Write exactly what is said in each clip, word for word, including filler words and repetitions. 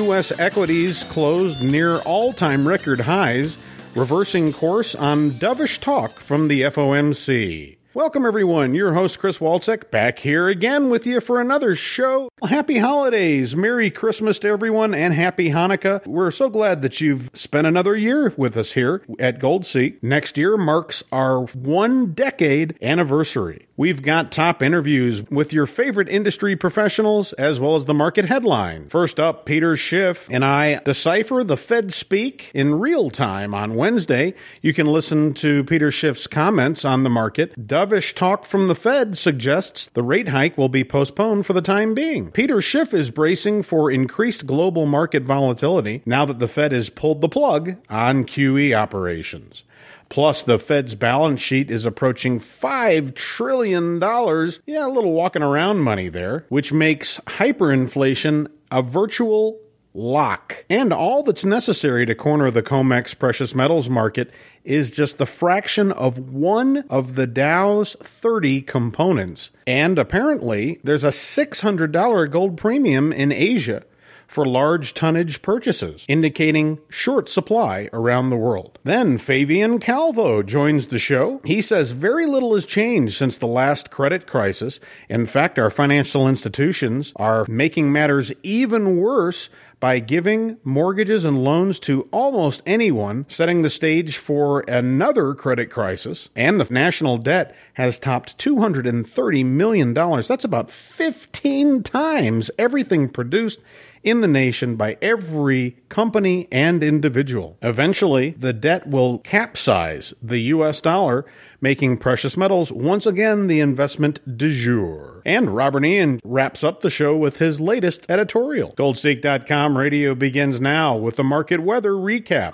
U S equities closed near all-time record highs, reversing course on dovish talk from the F O M C. Welcome, everyone. Your host, Chris Walczek, back here again with you for another show. Well, happy holidays, Merry Christmas to everyone, and Happy Hanukkah. We're so glad that you've spent another year with us here at GoldSeek. Next year marks our one-decade anniversary. We've got top interviews with your favorite industry professionals, as well as the market headline. First up, Peter Schiff and I decipher the Fed speak in real time on Wednesday. You can listen to Peter Schiff's comments on the market. Dovish talk from the Fed suggests the rate hike will be postponed for the time being. Peter Schiff is bracing for increased global market volatility now that the Fed has pulled the plug on Q E operations. Plus, the Fed's balance sheet is approaching five trillion dollars. Yeah, a little walking around money there, which makes hyperinflation a virtual lock. And all that's necessary to corner the COMEX precious metals market is just the fraction of one of the Dow's thirty components. And apparently, there's a six hundred dollars gold premium in Asia for large tonnage purchases, indicating short supply around the world. Then Fabian Calvo joins the show. He says very little has changed since the last credit crisis. In fact, our financial institutions are making matters even worse by giving mortgages and loans to almost anyone, setting the stage for another credit crisis. And the national debt has topped two hundred thirty million dollars. That's about fifteen times everything produced in the nation by every company and individual. Eventually, the debt will capsize the U S dollar, making precious metals once again the investment du jour. And Robert Ian wraps up the show with his latest editorial. Goldseek dot com radio begins now with the market weather recap.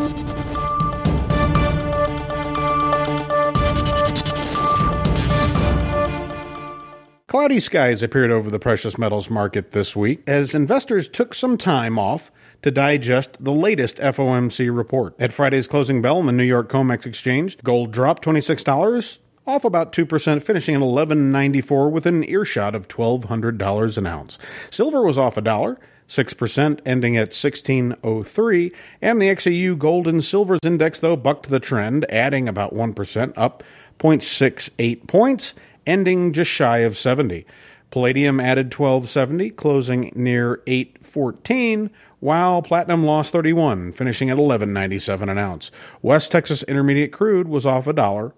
Cloudy skies appeared over the precious metals market this week as investors took some time off to digest the latest F O M C report. At Friday's closing bell on the New York COMEX Exchange, gold dropped twenty-six dollars, off about two percent, finishing at eleven ninety-four with an earshot of twelve hundred dollars an ounce. Silver was off a dollar, six percent, ending at sixteen oh three, and the X A U Gold and Silvers Index, though, bucked the trend, adding about one percent, up zero point six eight points, ending just shy of seventy. Palladium added twelve seventy, closing near eight fourteen, while platinum lost thirty-one, finishing at eleven ninety-seven an ounce. West Texas Intermediate crude was off a dollar,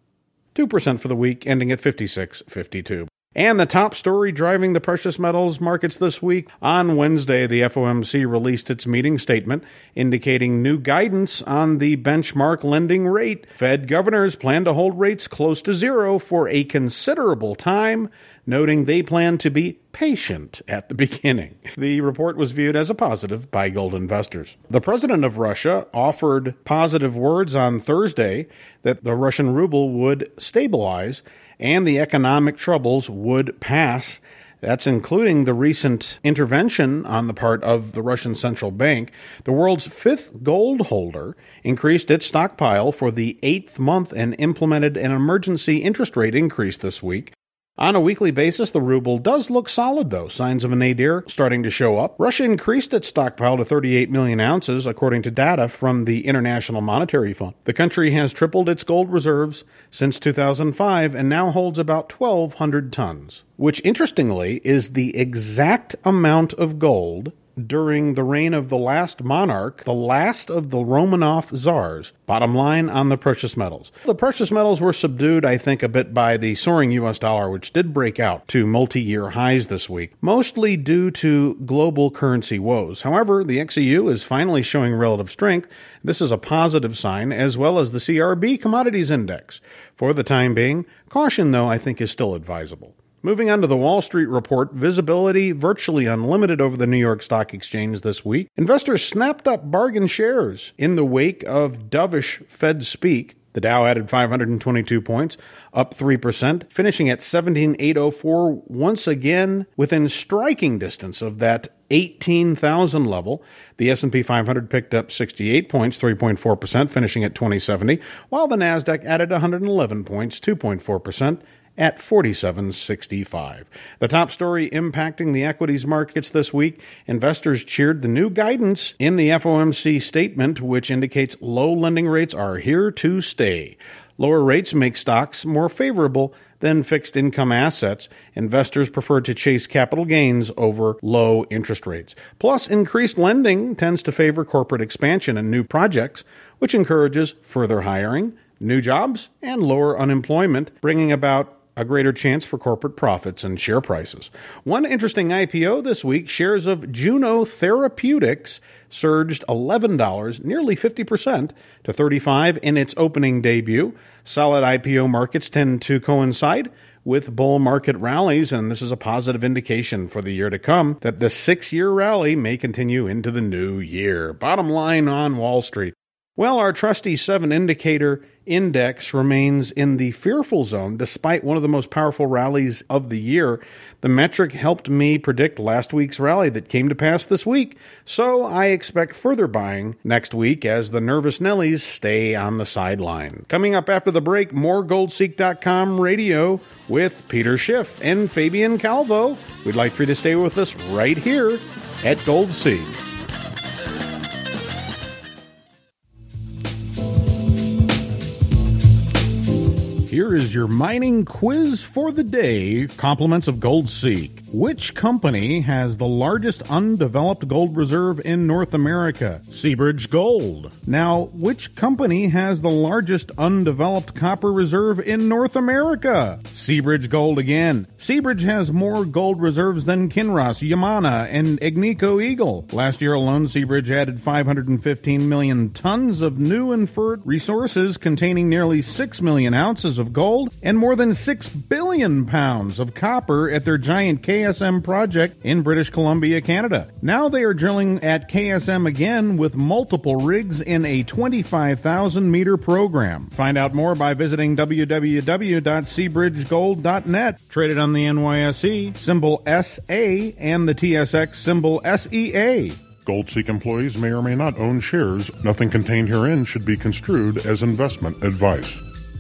two percent for the week, ending at fifty-six fifty-two. And the top story driving the precious metals markets this week. On Wednesday, the F O M C released its meeting statement indicating new guidance on the benchmark lending rate. Fed governors plan to hold rates close to zero for a considerable time, noting they plan to be patient at the beginning. The report was viewed as a positive by gold investors. The president of Russia offered positive words on Thursday that the Russian ruble would stabilize and the economic troubles would pass. That's including the recent intervention on the part of the Russian central bank. The world's fifth gold holder increased its stockpile for the eighth month and implemented an emergency interest rate increase this week. On a weekly basis, the ruble does look solid, though. Signs of a nadir starting to show up. Russia increased its stockpile to thirty-eight million ounces, according to data from the International Monetary Fund. The country has tripled its gold reserves since two thousand five and now holds about twelve hundred tons, which, interestingly, is the exact amount of gold during the reign of the last monarch, the last of the Romanov czars. Bottom line on the precious metals. The precious metals were subdued, I think, a bit by the soaring U S dollar, which did break out to multi-year highs this week, mostly due to global currency woes. However, the X E U is finally showing relative strength. This is a positive sign, as well as the C R B Commodities Index. For the time being, caution, though, I think is still advisable. Moving on to the Wall Street report, visibility virtually unlimited over the New York Stock Exchange this week. Investors snapped up bargain shares in the wake of dovish Fed speak. The Dow added five hundred twenty-two points, up three percent, finishing at seventeen thousand eight hundred four, once again within striking distance of that eighteen thousand level. The S and P five hundred picked up sixty-eight points, three point four percent, finishing at twenty seventy, while the Nasdaq added one hundred eleven points, two point four percent, at forty-seven sixty-five. The top story impacting the equities markets this week, investors cheered the new guidance in the F O M C statement, which indicates low lending rates are here to stay. Lower rates make stocks more favorable than fixed income assets. Investors prefer to chase capital gains over low interest rates. Plus, increased lending tends to favor corporate expansion and new projects, which encourages further hiring, new jobs, and lower unemployment, bringing about a greater chance for corporate profits and share prices. One interesting I P O this week, shares of Juno Therapeutics surged eleven dollars, nearly fifty percent, to thirty-five dollars in its opening debut. Solid I P O markets tend to coincide with bull market rallies, and this is a positive indication for the year to come that the six-year rally may continue into the new year. Bottom line on Wall Street. Well, our trusty seven indicator index remains in the fearful zone despite one of the most powerful rallies of the year. The metric helped me predict last week's rally that came to pass this week, so I expect further buying next week as the nervous Nellies stay on the sideline. Coming up after the break, more gold seek dot com radio with Peter Schiff and Fabian Calvo. We'd like for you to stay with us right here at GoldSeek. Here is your mining quiz for the day, compliments of GoldSeek. Which company has the largest undeveloped gold reserve in North America? Seabridge Gold. Now, which company has the largest undeveloped copper reserve in North America? Seabridge Gold again. Seabridge has more gold reserves than Kinross, Yamana, and Agnico Eagle. Last year alone, Seabridge added five hundred fifteen million tons of new inferred resources containing nearly six million ounces of gold and more than six billion pounds of copper at their giant K S M project in British Columbia, Canada. Now they are drilling at K S M again with multiple rigs in a twenty-five thousand meter program. Find out more by visiting w w w dot seabridge gold dot net. Traded on the N Y S E, symbol S A, and the T S X, symbol S E A. GoldSeek employees may or may not own shares. Nothing contained herein should be construed as investment advice.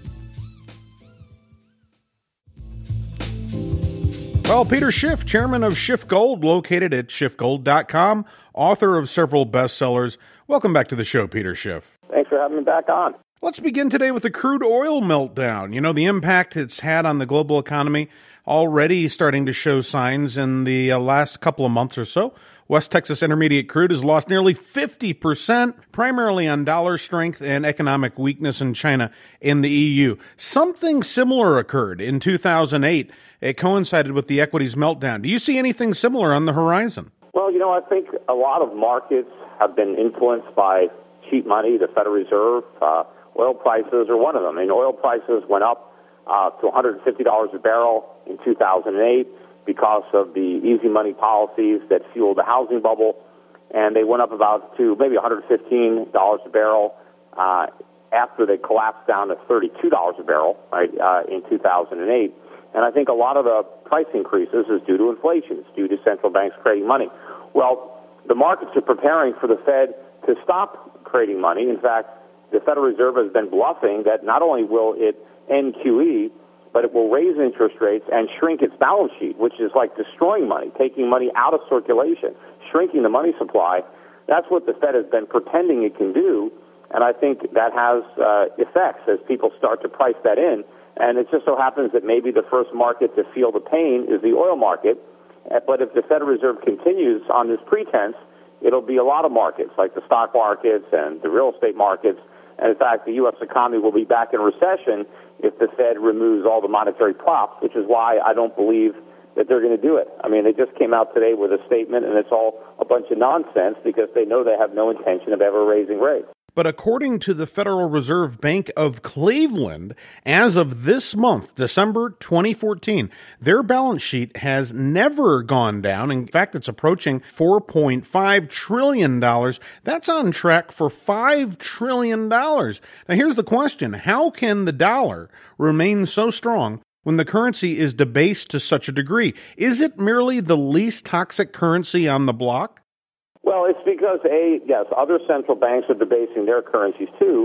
Well, Peter Schiff, chairman of Schiff Gold, located at schiff gold dot com, author of several bestsellers. Welcome back to the show, Peter Schiff. Thanks for having me back on. Let's begin today with the crude oil meltdown. You know, the impact it's had on the global economy already starting to show signs in the uh, last couple of months or so. West Texas Intermediate crude has lost nearly fifty percent, primarily on dollar strength and economic weakness in China and the E U. Something similar occurred in two thousand eight. It coincided with the equities meltdown. Do you see anything similar on the horizon? Well, you know, I think a lot of markets have been influenced by cheap money, the Federal Reserve. Uh, oil prices are one of them. I mean, oil prices went up uh, to one hundred fifty dollars a barrel in two thousand eight because of the easy money policies that fueled the housing bubble, and they went up about to maybe one hundred fifteen dollars a barrel uh, after they collapsed down to thirty-two dollars a barrel, right, uh, in two thousand eight. And I think a lot of the price increases is due to inflation. It's due to central banks creating money. Well, the markets are preparing for the Fed to stop creating money. In fact, the Federal Reserve has been bluffing that not only will it end Q E, but it will raise interest rates and shrink its balance sheet, which is like destroying money, taking money out of circulation, shrinking the money supply. That's what the Fed has been pretending it can do, and I think that has uh, effects as people start to price that in. And it just so happens that maybe the first market to feel the pain is the oil market. But if the Federal Reserve continues on this pretense, it'll be a lot of markets, like the stock markets and the real estate markets. And in fact, the U S economy will be back in recession if the Fed removes all the monetary props, which is why I don't believe that they're going to do it. I mean, they just came out today with a statement, and it's all a bunch of nonsense because they know they have no intention of ever raising rates. But according to the Federal Reserve Bank of Cleveland, as of this month, December twenty fourteen, their balance sheet has never gone down. In fact, it's approaching four point five trillion dollars. That's on track for five trillion dollars. Now, here's the question. How can the dollar remain so strong when the currency is debased to such a degree? Is it merely the least toxic currency on the block? Well, it's because, A, yes, other central banks are debasing their currencies too,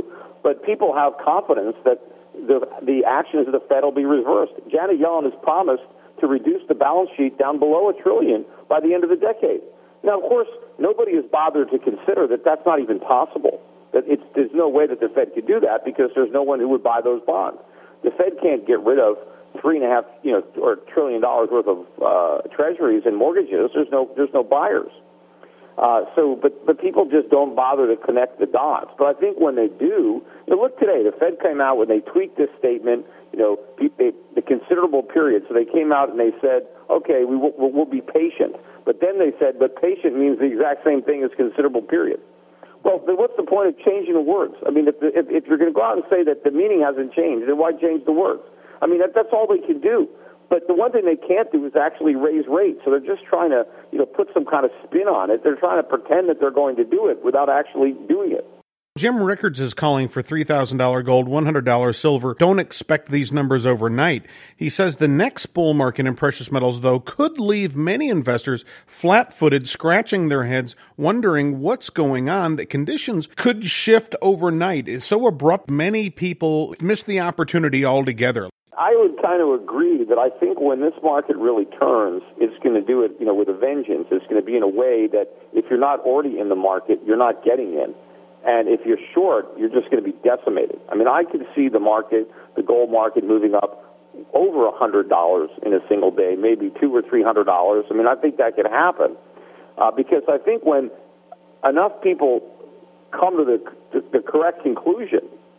but people have confidence that the, the actions of the Fed will be reversed. Janet Yellen has promised to reduce the balance sheet down below a trillion by the end of the decade. Now, of course, nobody has bothered to consider that that's not even possible. That it's, there's no way that the Fed could do that because there's no one who would buy those bonds. The Fed can't get rid of three and a half, you know, or trillion dollars worth of uh, treasuries and mortgages. There's no, there's no buyers. Uh, so, but but people just don't bother to connect the dots. But I think when they do, you know, look today, the Fed came out when they tweaked this statement, you know, they, the considerable period. So they came out and they said, okay, we will, we'll be patient. But then they said, but patient means the exact same thing as considerable period. Well, then what's the point of changing the words? I mean, if, the, if, if you're going to go out and say that the meaning hasn't changed, then why change the words? I mean, that, that's all they can do. But the one thing they can't do is actually raise rates. So they're just trying to, you know, put some kind of spin on it. They're trying to pretend that they're going to do it without actually doing it. Jim Rickards is calling for three thousand dollars gold, one hundred dollars silver. Don't expect these numbers overnight. He says the next bull market in precious metals, though, could leave many investors flat-footed, scratching their heads, wondering what's going on, that conditions could shift overnight. It's so abrupt, many people miss the opportunity altogether. I would kind of agree that I think when this market really turns, it's going to do it, you know, with a vengeance. It's going to be in a way that if you're not already in the market, you're not getting in. And if you're short, you're just going to be decimated. I mean, I could see the market, the gold market, moving up over one hundred dollars in a single day, maybe two or three hundred dollars. I mean, I think that could happen uh, because I think when enough people come to the, the, the correct conclusion,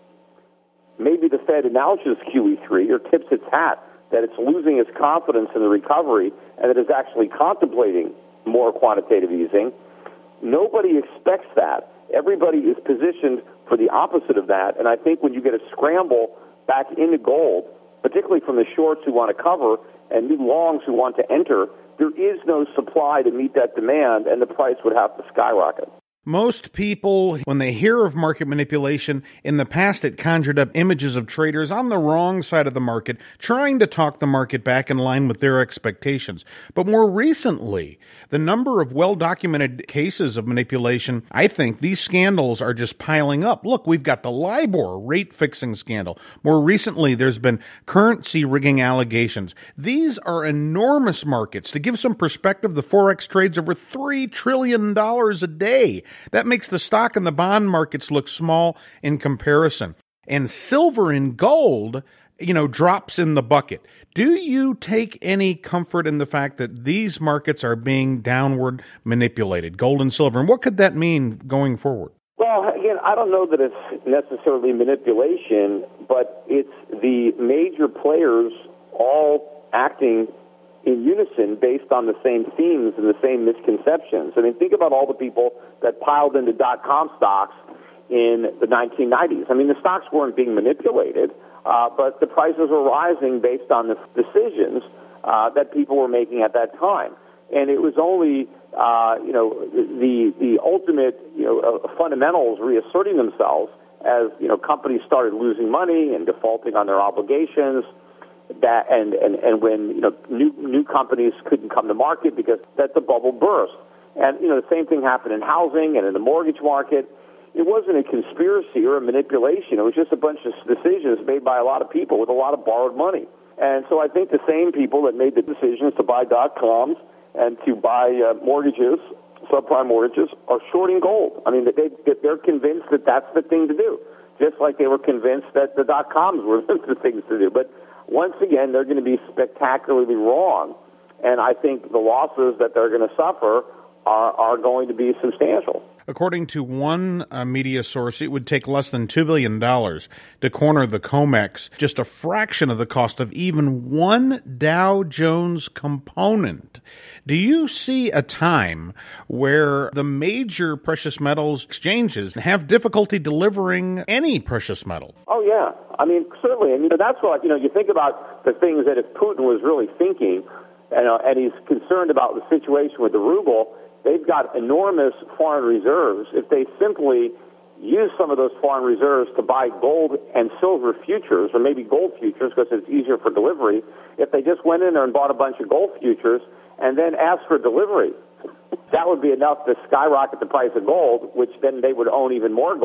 maybe the Fed announces Q E three or tips its hat that it's losing its confidence in the recovery and that it's actually contemplating more quantitative easing. Nobody expects that. Everybody is positioned for the opposite of that, and I think when you get a scramble back into gold, particularly from the shorts who want to cover and new longs who want to enter, there is no supply to meet that demand, and the price would have to skyrocket. Most people, when they hear of market manipulation, in the past it conjured up images of traders on the wrong side of the market, trying to talk the market back in line with their expectations. But more recently, the number of well-documented cases of manipulation, I think these scandals are just piling up. Look, we've got the LIBOR rate-fixing scandal. More recently, there's been currency rigging allegations. These are enormous markets. To give some perspective, the Forex trades over three trillion dollars a day. That makes the stock and the bond markets look small in comparison. And silver and gold, you know, drops in the bucket. Do you take any comfort in the fact that these markets are being downward manipulated, gold and silver? And what could that mean going forward? Well, again, I don't know that it's necessarily manipulation, but it's the major players all acting in unison based on the same themes and the same misconceptions. I mean, think about all the people that piled into dot-com stocks in the nineteen nineties. I mean, the stocks weren't being manipulated, uh, but the prices were rising based on the decisions uh, that people were making at that time. And it was only, uh, you know, the the ultimate, you know, uh, fundamentals reasserting themselves as, you know, companies started losing money and defaulting on their obligations. That and, and, and when you know new new companies couldn't come to market because that the bubble burst, and you know the same thing happened in housing and in the mortgage market. It wasn't a conspiracy or a manipulation. It was just a bunch of decisions made by a lot of people with a lot of borrowed money. And so I think the same people that made the decisions to buy dot-coms and to buy uh, mortgages, subprime mortgages, are shorting gold. I mean, they they're convinced that that's the thing to do, just like they were convinced that the dot-coms were the things to do. But once again, they're going to be spectacularly wrong, and I think the losses that they're going to suffer are, are going to be substantial. According to one uh, media source, it would take less than two billion dollars to corner the COMEX, just a fraction of the cost of even one Dow Jones component. Do you see a time where the major precious metals exchanges have difficulty delivering any precious metal? Oh, yeah. I mean, certainly. I mean, that's what, you know, you think about the things that if Putin was really thinking, and, uh, and he's concerned about the situation with the ruble, they've got enormous foreign reserves. If they simply use some of those foreign reserves to buy gold and silver futures, or maybe gold futures because it's easier for delivery, if they just went in there and bought a bunch of gold futures and then asked for delivery, that would be enough to skyrocket the price of gold, which then they would own even more gold.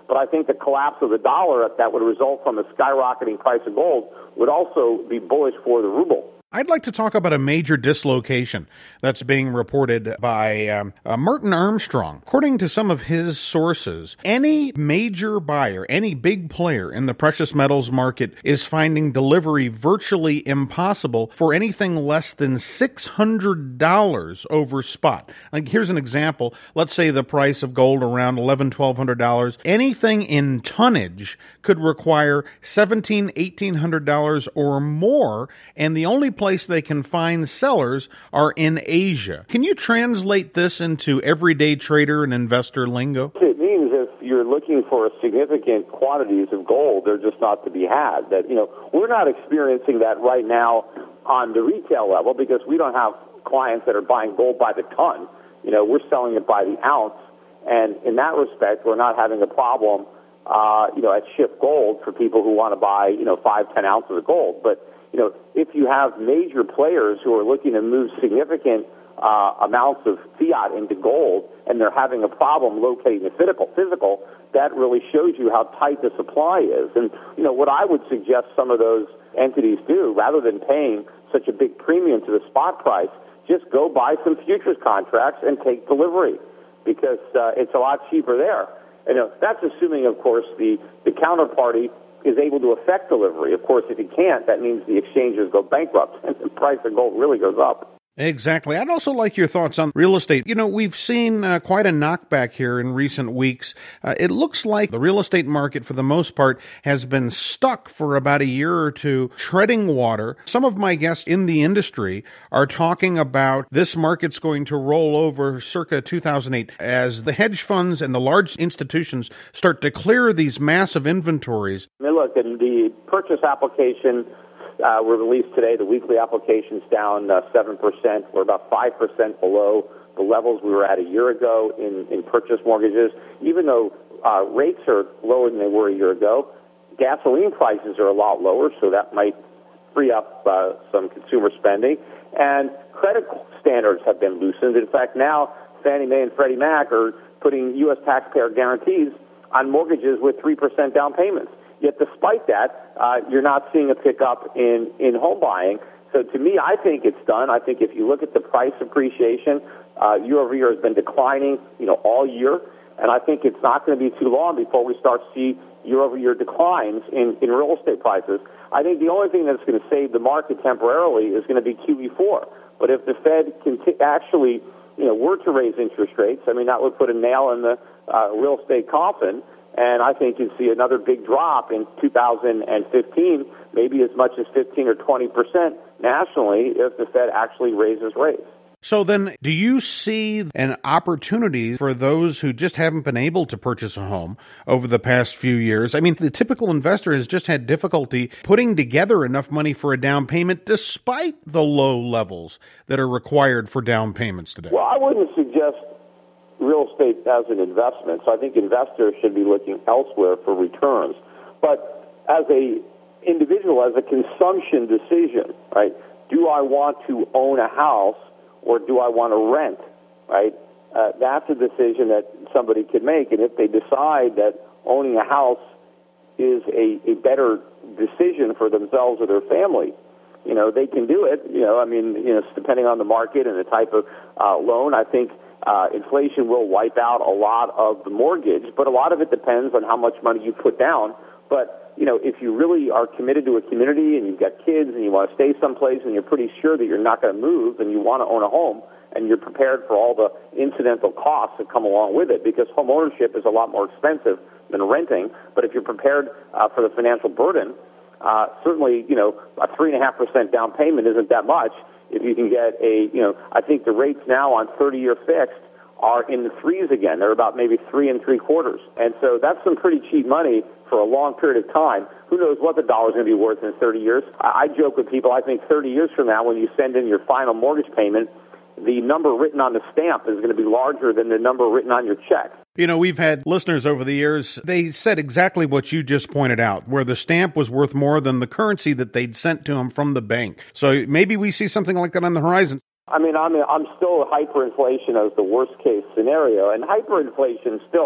But I think the collapse of the dollar that would result from a skyrocketing price of gold would also be bullish for the ruble. I'd like to talk about a major dislocation that's being reported by um, uh, Martin Armstrong. According to some of his sources, any major buyer, any big player in the precious metals market is finding delivery virtually impossible for anything less than six hundred dollars over spot. Like, here's an example. Let's say the price of gold around eleven hundred dollars, twelve hundred dollars. Anything in tonnage could require seventeen hundred dollars, eighteen hundred dollars or more, and the only place they can find sellers are in Asia. Can you translate this into everyday trader and investor lingo? It means if you're looking for significant quantities of gold, they're just not to be had. That, you know, we're not experiencing that right now on the retail level because we don't have clients that are buying gold by the ton. You know, we're selling it by the ounce, and in that respect, we're not having a problem, uh, you know, at Ship Gold for people who want to buy, you know, five, ten ounces of gold. But you know, if you have major players who are looking to move significant uh, amounts of fiat into gold and they're having a problem locating the physical, physical, that really shows you how tight the supply is. And, you know, what I would suggest some of those entities do, rather than paying such a big premium to the spot price, just go buy some futures contracts and take delivery because uh, it's a lot cheaper there. And, you know, that's assuming, of course, the, the counterparty is able to affect delivery. Of course, if he can't, that means the exchanges go bankrupt and the price of gold really goes up. Exactly. I'd also like your thoughts on real estate. You know, we've seen uh, quite a knockback here in recent weeks. Uh, it looks like the real estate market, for the most part, has been stuck for about a year or two, treading water. Some of my guests in the industry are talking about this market's going to roll over circa two thousand eight as the hedge funds and the large institutions start to clear these massive inventories. I mean, look, in the purchase application Uh, were released today. The weekly application's down uh, seven percent. We're about five percent below the levels we were at a year ago in, in purchase mortgages. Even though uh, rates are lower than they were a year ago, gasoline prices are a lot lower, so that might free up uh, some consumer spending. And credit standards have been loosened. In fact, now Fannie Mae and Freddie Mac are putting U S taxpayer guarantees on mortgages with three percent down payments. Yet despite that, uh, you're not seeing a pickup in, in home buying. So to me, I think it's done. I think if you look at the price appreciation, uh, year over year has been declining, you know, all year. And I think it's not going to be too long before we start to see year over year declines in, in real estate prices. I think the only thing that's going to save the market temporarily is going to be Q E four. But if the Fed can t- actually, you know, were to raise interest rates, I mean, that would put a nail in the uh, real estate coffin. And I think you'd see another big drop in two thousand fifteen, maybe as much as fifteen or twenty percent nationally if the Fed actually raises rates. So then, do you see an opportunity for those who just haven't been able to purchase a home over the past few years? I mean, the typical investor has just had difficulty putting together enough money for a down payment despite the low levels that are required for down payments today. Well, I wouldn't suggest real estate as an investment, so I think investors should be looking elsewhere for returns. But as a individual, as a consumption decision, right, do I want to own a house or do I want to rent, right? Uh, that's a decision that somebody could make, and if they decide that owning a house is a, a better decision for themselves or their family, you know, they can do it. You know, I mean, you know, depending on the market and the type of uh, loan, I think Uh, inflation will wipe out a lot of the mortgage, but a lot of it depends on how much money you put down. But, you know, if you really are committed to a community and you've got kids and you want to stay someplace and you're pretty sure that you're not going to move and you want to own a home and you're prepared for all the incidental costs that come along with it, because home ownership is a lot more expensive than renting. But if you're prepared uh, for the financial burden, uh, certainly, you know, a three point five percent down payment isn't that much. If you can get a, you know, I think the rates now on thirty-year fixed are in the threes again. They're about maybe three and three quarters. And so that's some pretty cheap money for a long period of time. Who knows what the dollar's going to be worth in thirty years? I, I joke with people, I think thirty years from now, when you send in your final mortgage payment, the number written on the stamp is going to be larger than the number written on your check. You know, we've had listeners over the years, they said exactly what you just pointed out, where the stamp was worth more than the currency that they'd sent to them from the bank. So maybe we see something like that on the horizon. I mean, I'm, I'm still hyperinflation as the worst case scenario, and hyperinflation still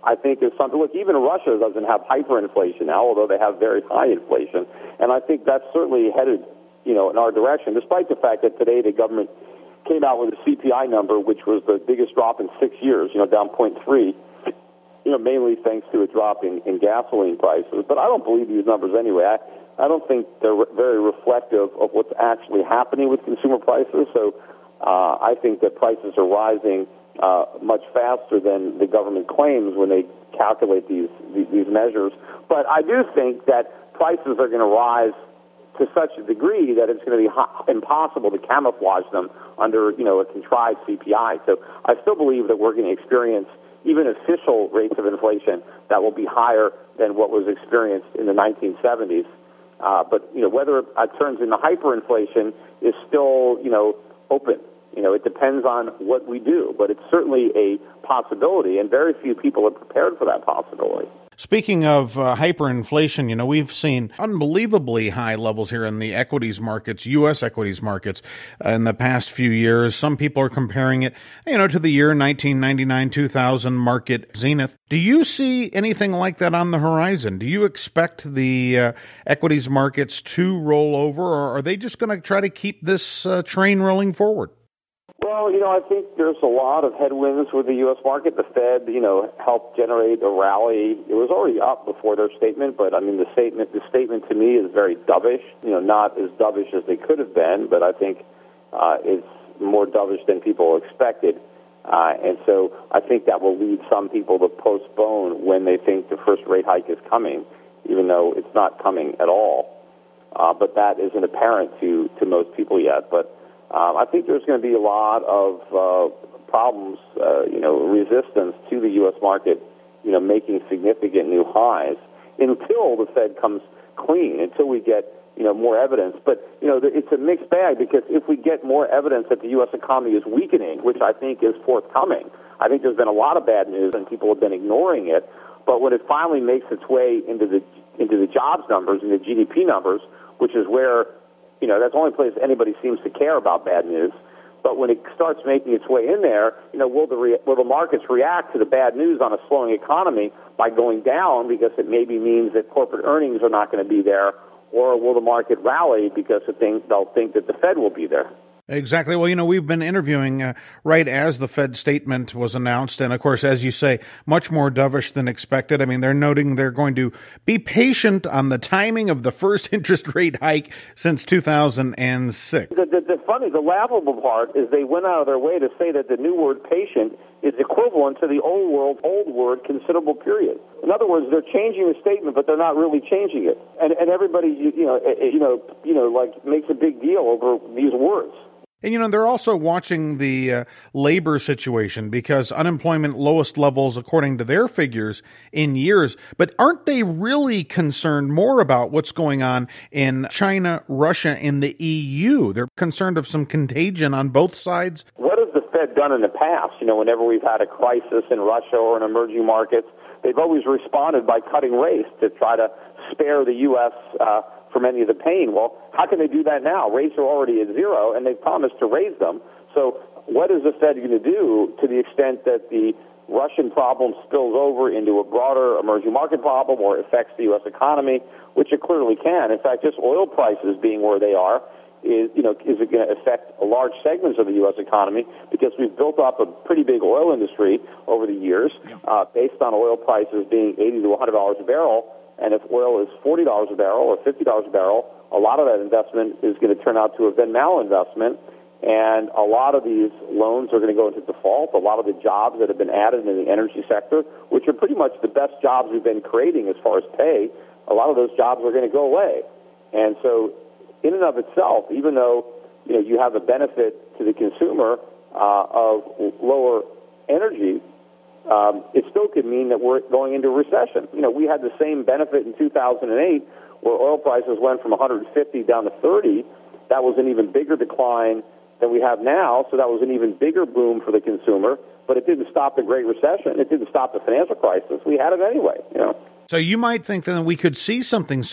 I think is something. Look, even Russia doesn't have hyperinflation now, although they have very high inflation, and I think that's certainly headed, you know, in our direction. Despite the fact that today the government came out with a C P I number, which was the biggest drop in six years, you know, down zero point three, you know, mainly thanks to a drop in, in gasoline prices. But I don't believe these numbers anyway. I, I don't think they're re- very reflective of what's actually happening with consumer prices. So uh, I think that prices are rising uh, much faster than the government claims when they calculate these, these, these measures. But I do think that prices are going to rise to such a degree that it's going to be ho- impossible to camouflage them under, you know, a contrived C P I. So I still believe that we're going to experience even official rates of inflation that will be higher than what was experienced in the nineteen seventies. Uh, but, you know, whether it turns into hyperinflation is still, you know, open. You know, it depends on what we do, but it's certainly a possibility, and very few people are prepared for that possibility. Speaking of uh, hyperinflation, you know, we've seen unbelievably high levels here in the equities markets, U S equities markets, uh, in the past few years. Some people are comparing it, you know, to the year nineteen ninety-nine two thousand market zenith. Do you see anything like that on the horizon? Do you expect the uh, equities markets to roll over, or are they just going to try to keep this uh, train rolling forward? Well, you know, I think there's a lot of headwinds with the U S market. The Fed, you know, helped generate a rally. It was already up before their statement, but I mean, the statement, the statement to me is very dovish. You know, not as dovish as they could have been, but I think uh, it's more dovish than people expected. Uh, and so I think that will lead some people to postpone when they think the first rate hike is coming, even though it's not coming at all. Uh, but that isn't apparent to, to most people yet. But Um, I think there's going to be a lot of uh, problems, uh, you know, resistance to the U S market, you know, making significant new highs until the Fed comes clean, until we get, you know, more evidence. But, you know, it's a mixed bag, because if we get more evidence that the U S economy is weakening, which I think is forthcoming, I think there's been a lot of bad news and people have been ignoring it. But when it finally makes its way into the into the jobs numbers and the G D P numbers, which is where, you know, that's the only place anybody seems to care about bad news. But when it starts making its way in there, you know, will the re- will the markets react to the bad news on a slowing economy by going down because it maybe means that corporate earnings are not going to be there, or will the market rally because it think, they'll think that the Fed will be there? Exactly. Well, you know, we've been interviewing uh, right as the Fed statement was announced. And of course, as you say, much more dovish than expected. I mean, they're noting they're going to be patient on the timing of the first interest rate hike since two thousand six. The, the, the funny, the laughable part is they went out of their way to say that the new word patient is equivalent to the old world, old word considerable period. In other words, they're changing the statement, but they're not really changing it. And, and everybody, you, you know, you know, you know, like makes a big deal over these words. And, you know, they're also watching the uh, labor situation, because unemployment lowest levels, according to their figures, in years. But aren't they really concerned more about what's going on in China, Russia, and the E U? They're concerned of some contagion on both sides. What has the Fed done in the past? You know, whenever we've had a crisis in Russia or in emerging markets, they've always responded by cutting rates to try to spare the U S uh from any of the pain. Well, how can they do that now? Rates are already at zero, and they've promised to raise them. So what is the Fed going to do to the extent that the Russian problem spills over into a broader emerging market problem or affects the U S economy, which it clearly can? In fact, just oil prices being where they are is, you know, is it going to affect large segments of the U S economy, because we've built up a pretty big oil industry over the years uh, based on oil prices being eighty to one hundred dollars a barrel. And if oil is forty dollars a barrel or fifty dollars a barrel, a lot of that investment is going to turn out to have been malinvestment. And a lot of these loans are going to go into default. A lot of the jobs that have been added in the energy sector, which are pretty much the best jobs we've been creating as far as pay, a lot of those jobs are going to go away. And so in and of itself, even though, you know, you have a benefit to the consumer uh, of lower energy, Um, it still could mean that we're going into a recession. You know, we had the same benefit in two thousand eight, where oil prices went from one hundred fifty down to thirty. That was an even bigger decline than we have now, so that was an even bigger boom for the consumer. But it didn't stop the Great Recession. It didn't stop the financial crisis. We had it anyway, you know. So you might think that we could see something similar.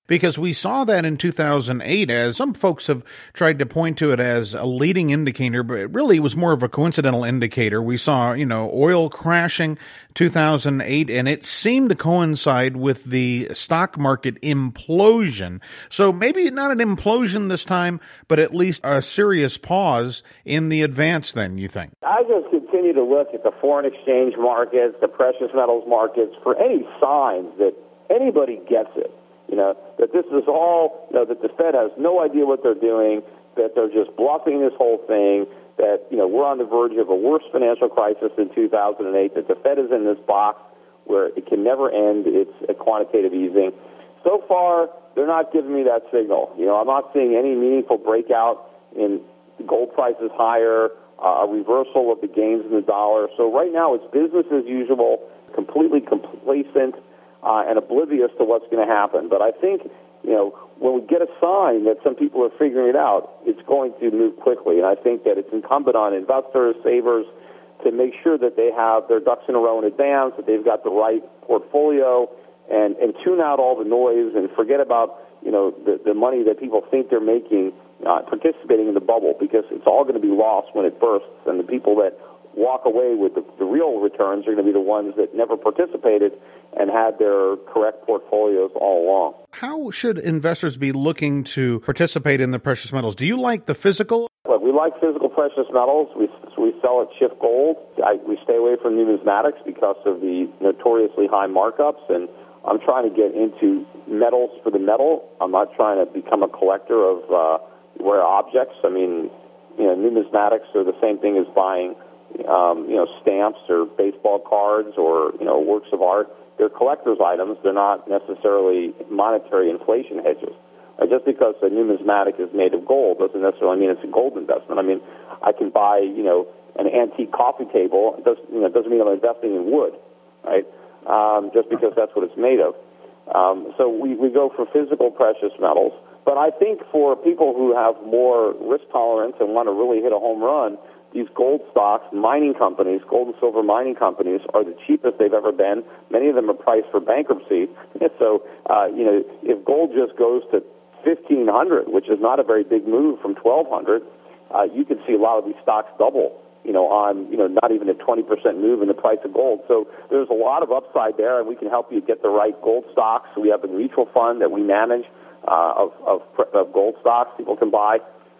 Because we saw that in two thousand eight, as some folks have tried to point to it as a leading indicator, but it really was more of a coincidental indicator. We saw, you know, oil crashing two thousand eight, and it seemed to coincide with the stock market implosion. So maybe not an implosion this time, but at least a serious pause in the advance then, you think? I just continue to look at the foreign exchange markets, the precious metals markets, for any signs that anybody gets it. You know, that this is all, you know, that the Fed has no idea what they're doing, that they're just bluffing this whole thing, that, you know, we're on the verge of a worse financial crisis in two thousand eight, that the Fed is in this box where it can never end its quantitative easing. So far, they're not giving me that signal. You know, I'm not seeing any meaningful breakout in gold prices higher, uh, a reversal of the gains in the dollar. So right now, it's business as usual, completely complacent, Uh, and oblivious to what's going to happen. But I think, you know, when we get a sign that some people are figuring it out, it's going to move quickly. And I think that it's incumbent on investors, savers, to make sure that they have their ducks in a row in advance, that they've got the right portfolio, and, and tune out all the noise and forget about, you know, the, the money that people think they're making uh, participating in the bubble, because it's all going to be lost when it bursts. And the people that walk away with the, the real returns are going to be the ones that never participated and had their correct portfolios all along. How should investors be looking to participate in the precious metals? Do you like the physical? Look, we like physical precious metals. We we sell at Schiff Gold. I, we stay away from numismatics because of the notoriously high markups, and I'm trying to get into metals for the metal. I'm not trying to become a collector of uh, rare objects. I mean, you know, numismatics are the same thing as buying, um, you know, stamps or baseball cards or, you know, works of art. They're collector's items. They're not necessarily monetary inflation hedges. Uh, just because a numismatic is made of gold doesn't necessarily mean it's a gold investment. I mean, I can buy, you know, an antique coffee table. It doesn't, you know, it doesn't mean I'm investing in wood, right? Um, just because that's what it's made of. Um, so we, we go for physical precious metals. But I think for people who have more risk tolerance and want to really hit a home run, these gold stocks, mining companies, gold and silver mining companies, are the cheapest they've ever been. Many of them are priced for bankruptcy. So, uh, you know, if gold just goes to fifteen hundred, which is not a very big move from twelve hundred, uh, you could see a lot of these stocks double, you know, on, you know, not even a twenty percent move in the price of gold. So there's a lot of upside there, and we can help you get the right gold stocks. We have a mutual fund that we manage uh, of, of, of gold stocks people can buy.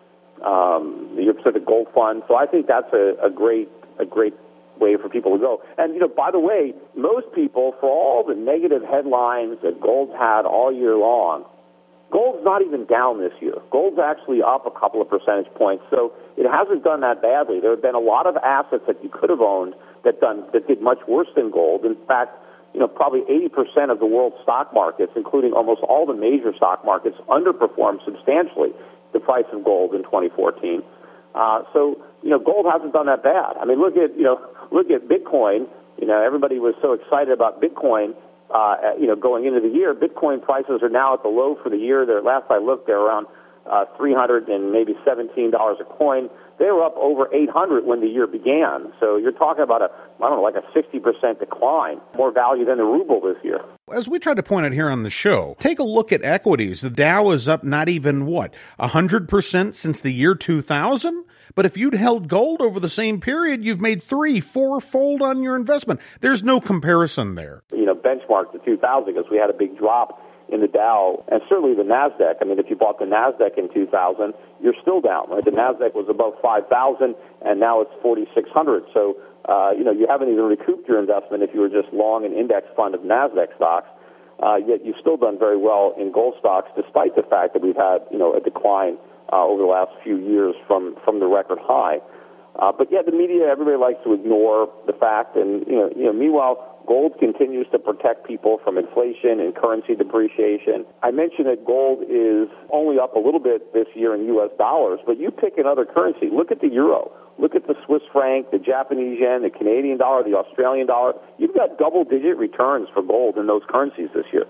Um, the Europe Pacific Gold Fund. So I think that's a, a great a great way for people to go. And, you know, by the way, most people, for all the negative headlines that gold's had all year long, gold's not even down this year. Gold's actually up a couple of percentage points. So it hasn't done that badly. There have been a lot of assets that you could have owned that done that did much worse than gold. In fact, you know, probably eighty percent of the world's stock markets, including almost all the major stock markets, underperformed substantially the price of gold in twenty fourteen. Uh, so, you know, gold hasn't done that bad. I mean, look at, you know, look at Bitcoin. You know, everybody was so excited about Bitcoin, uh, you know, going into the year. Bitcoin prices are now at the low for the year. They're, last I looked, they're around uh, three hundred and maybe seventeen dollars a coin. They were up over eight hundred when the year began. So you're talking about a, I don't know, like a sixty percent decline, more value than the ruble this year. As we try to point out here on the show, take a look at equities. The Dow is up not even, what, one hundred percent since the year two thousand? But if you'd held gold over the same period, you've made three, four-fold on your investment. There's no comparison there. You know, benchmark to two thousand because we had a big drop in the Dow, and certainly the NASDAQ. I mean, if you bought the NASDAQ in two thousand, you're still down, right? The NASDAQ was above five thousand, and now it's forty-six hundred. So, uh, you know, you haven't even recouped your investment if you were just long an index fund of NASDAQ stocks, uh, yet you've still done very well in gold stocks, despite the fact that we've had, you know, a decline uh, over the last few years from, from the record high. Uh, but, yeah, the media, everybody likes to ignore the fact, and, you know, you know, meanwhile, gold continues to protect people from inflation and currency depreciation. I mentioned that gold is only up a little bit this year in U S dollars, but you pick another currency. Look at the euro. Look at the Swiss franc, the Japanese yen, the Canadian dollar, the Australian dollar. You've got double-digit returns for gold in those currencies this year.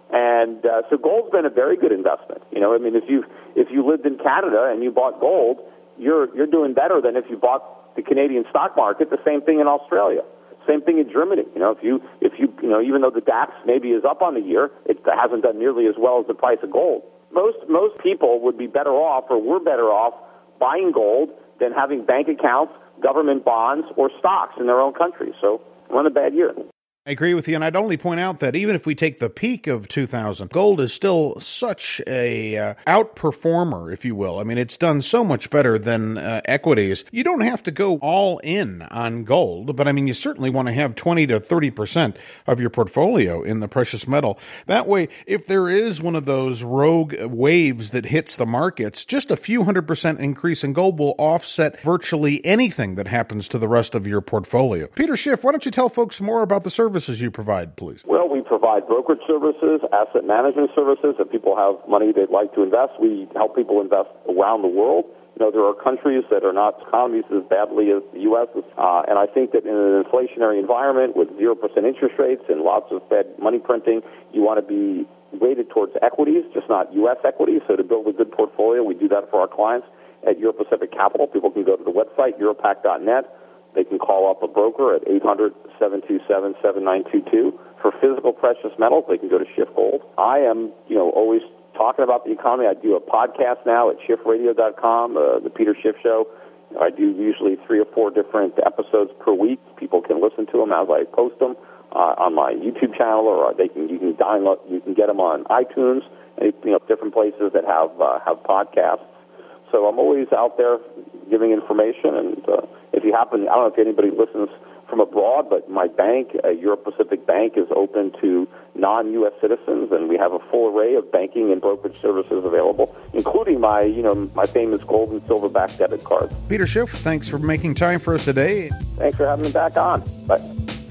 And uh, so gold's been a very good investment. You know, I mean, if you if you lived in Canada and you bought gold, you're you're doing better than if you bought the Canadian stock market, the same thing in Australia. Same thing in Germany. You know, if you, if you, you know, even though the DAX maybe is up on the year, it hasn't done nearly as well as the price of gold. Most most people would be better off, or we're better off, buying gold than having bank accounts, government bonds, or stocks in their own country. So we're in a bad year. I agree with you, and I'd only point out that even if we take the peak of two thousand, gold is still such a uh, outperformer, if you will. I mean, it's done so much better than uh, equities. You don't have to go all in on gold, but I mean, you certainly want to have twenty to thirty percent of your portfolio in the precious metal. That way, if there is one of those rogue waves that hits the markets, just a few hundred percent increase in gold will offset virtually anything that happens to the rest of your portfolio. Peter Schiff, why don't you tell folks more about the service services you provide, please? Well, we provide brokerage services, asset management services. If people have money they'd like to invest, we help people invest around the world. You know, there are countries that are not economies as badly as the U S is, uh, and I think that in an inflationary environment with zero percent interest rates and lots of Fed money printing, you want to be weighted towards equities, just not U S equities. So to build a good portfolio, we do that for our clients at Euro Pacific Capital. People can go to the website, europac dot net. They can call up a broker at eight hundred, seven two seven, seven nine two two. For physical precious metals, they can go to Schiff Gold. I am, you know, always talking about the economy. I do a podcast now at schiff radio dot com, uh, the Peter Schiff Show. I do usually three or four different episodes per week. People can listen to them as I post them uh, on my YouTube channel, or they can you can download, you can get them on iTunes, and, you know, different places that have uh, have podcasts. So I'm always out there giving information, and uh, if you happen, I don't know if anybody listens from abroad, but my bank, uh, Euro Pacific Bank, is open to non-U S citizens, and we have a full array of banking and brokerage services available, including my, you know, my famous gold and silver-backed debit cards. Peter Schiff, thanks for making time for us today. Thanks for having me back on. Bye.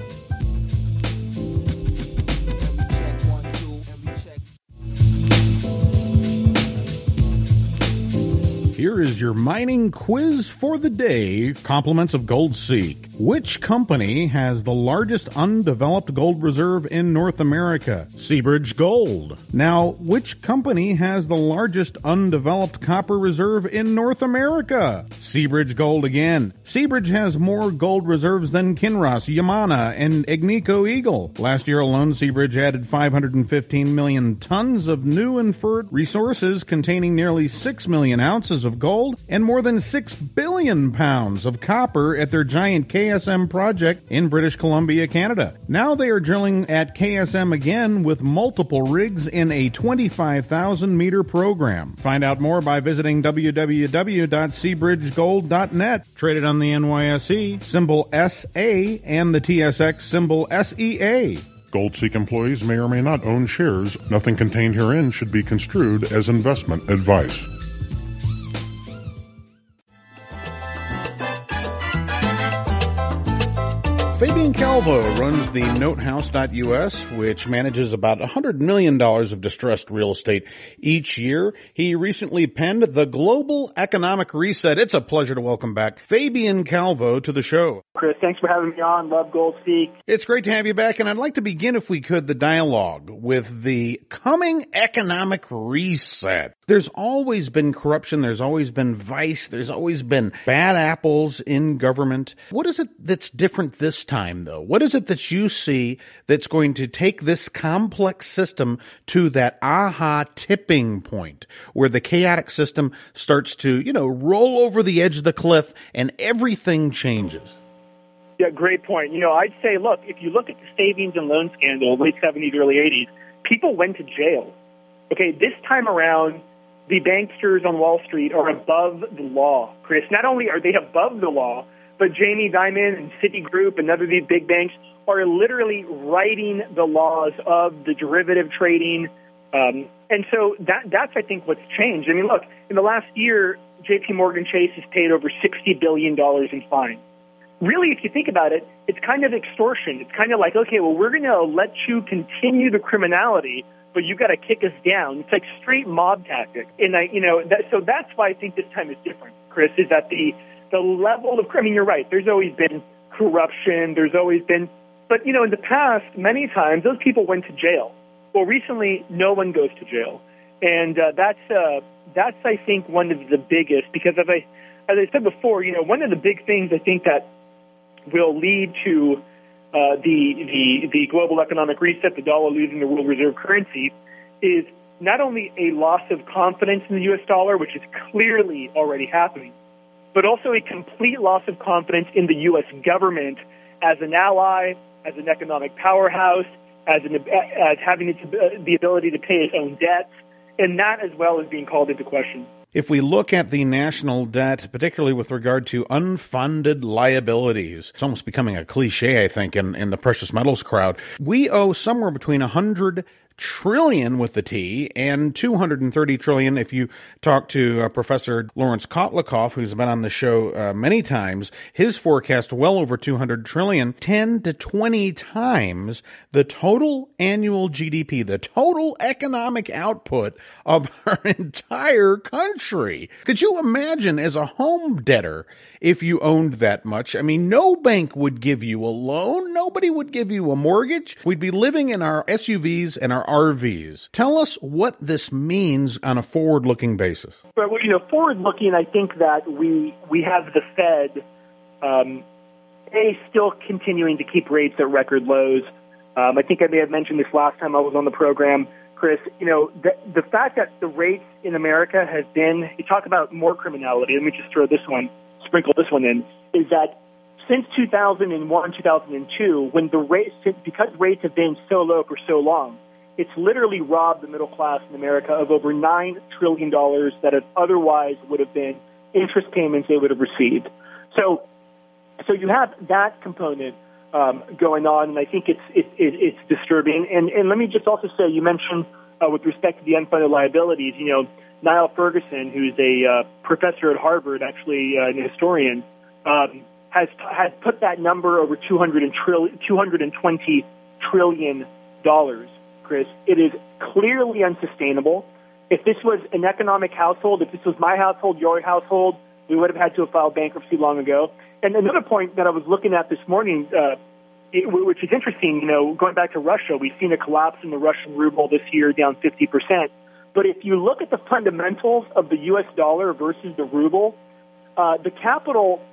Here is your mining quiz for the day. Compliments of GoldSeek. Which company has the largest undeveloped gold reserve in North America? Seabridge Gold. Now, which company has the largest undeveloped copper reserve in North America? Seabridge Gold again. Seabridge has more gold reserves than Kinross, Yamana, and Agnico Eagle. Last year alone, Seabridge added five hundred fifteen million tons of new inferred resources containing nearly six million ounces of gold and more than six billion pounds of copper at their giant K S M project in British Columbia, Canada. Now they are drilling at K S M again with multiple rigs in a twenty-five thousand meter program. Find out more by visiting w w w dot seabridge gold dot net. Traded on the N Y S E, symbol S A, and the T S X, symbol S E A. GoldSeek employees may or may not own shares. Nothing contained herein should be construed as investment advice. Fabian Calvo runs the note house dot U S, which manages about one hundred million dollars of distressed real estate each year. He recently penned The Global Economic Reset. It's a pleasure to welcome back Fabian Calvo to the show. Chris, thanks for having me on. Love GoldSeek. It's great to have you back, and I'd like to begin, if we could, the dialogue with the coming economic reset. There's always been corruption. There's always been vice. There's always been bad apples in government. What is it that's different this time, though? What is it that you see that's going to take this complex system to that aha tipping point where the chaotic system starts to, you know, roll over the edge of the cliff and everything changes? Yeah, great point. You know, I'd say, look, if you look at the savings and loan scandal, late seventies, early eighties, people went to jail. Okay, this time around, the banksters on Wall Street are above the law, Chris. Not only are they above the law, but Jamie Dimon and Citigroup and other these big banks are literally writing the laws of the derivative trading. Um, and so that that's, I think, what's changed. I mean, look, in the last year, J P Morgan Chase has paid over sixty billion dollars in fines. Really, if you think about it, it's kind of extortion. It's kind of like, okay, well, we're going to let you continue the criminality, but you got to kick us down. It's like straight mob tactic. And I, you know, that, so that's why I think this time is different, Chris, is that the, the level of, I mean, you're right. There's always been corruption. There's always been, but, you know, in the past, many times, those people went to jail. Well, recently, no one goes to jail. And uh, that's, uh, that's, I think, one of the biggest, because as I, as I said before, you know, one of the big things I think that will lead to uh, the, the, the global economic reset, the dollar losing the world reserve currency, is not only a loss of confidence in the U S dollar, which is clearly already happening, but also a complete loss of confidence in the U S government as an ally, as an economic powerhouse, as, an, as having its, the ability to pay its own debts, and that as well is being called into question. If we look at the national debt, particularly with regard to unfunded liabilities, it's almost becoming a cliche, I think, in, in the precious metals crowd. We owe somewhere between one hundred trillion with the T and two hundred thirty trillion if you talk to uh, Professor Lawrence Kotlikoff, who's been on the show uh, many times. His forecast well over two hundred trillion, ten to twenty times the total annual G D P, the total economic output of our entire country. Could you imagine as a home debtor if you owned that much? I mean, no bank would give you a loan. Nobody would give you a mortgage. We'd be living in our S U Vs and our R Vs. Tell us what this means on a forward-looking basis. Well, you know, forward-looking, I think that we we have the Fed, um, A, still continuing to keep rates at record lows. Um, I think I may have mentioned this last time I was on the program, Chris. You know, the, the fact that the rates in America has been, you talk about more criminality, let me just throw this one, sprinkle this one in, is that since two thousand one, two thousand two, when the rates, because rates have been so low for so long, it's literally robbed the middle class in America of over nine trillion dollars that it otherwise would have been interest payments they would have received. So, so you have that component um, going on, and I think it's it, it, it's disturbing. And, and let me just also say, you mentioned uh, with respect to the unfunded liabilities, you know, Niall Ferguson, who's a uh, professor at Harvard, actually uh, an historian, um, has has put that number over two hundred twenty trillion dollars. Chris, it is clearly unsustainable. If this was an economic household, if this was my household, your household, we would have had to have filed bankruptcy long ago. And another point that I was looking at this morning, uh, it, which is interesting, you know, going back to Russia, we've seen a collapse in the Russian ruble this year, down fifty percent. But if you look at the fundamentals of the U S dollar versus the ruble, uh, the capital